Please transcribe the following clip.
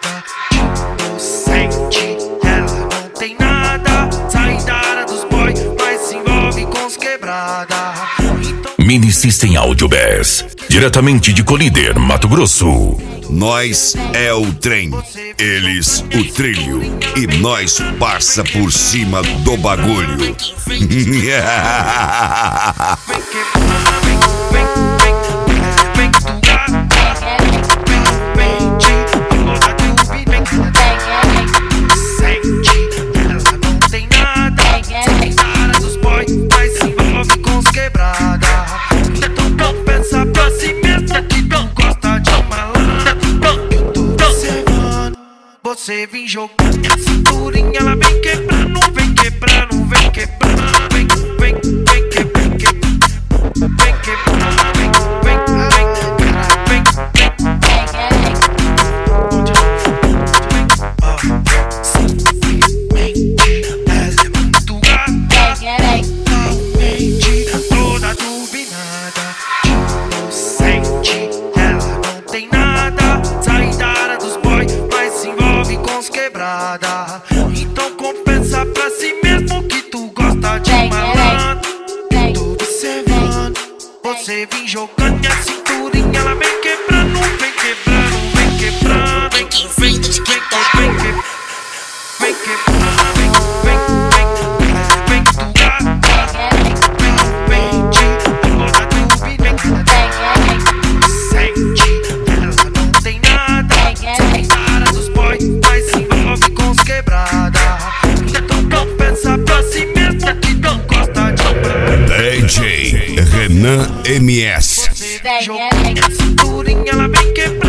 nada. Inocente, ela não tem nada. Sai da área dos boy, mas se envolve com os quebrada. Então... Mini System Audio Bass, diretamente de Colíder, Mato Grosso. Nós é o trem, eles o trilho, e nós passa por cima do bagulho. Você vem jogando minha cinturinha, ela vem quebrando, vem quebrando, vem quebrando, vem quebrando, vem quebrando, vem quebrando, vem simplesmente ela é muito gata, mente toda turbinada, inocente, ela não tem nada, sai da área dos boy, mas se envolve com os quebrada. Então confessa pra si mesmo que tu gosta de malandro. Tô observando, você vem jogando minha cinturinha, ela vem quebrando, vem quebrando, vem quebrando, vem quebrando, vem quebrando, vem quebrando, vem tu gata, mente toda turbinada, sente, ela não tem nada, sai da área dos boy, mas se envolve com os quebrada. Então confessa pra si mesmo que não gosta de DJ Renan MS. você vem jogando minha cinturinha, ela vem quebrando.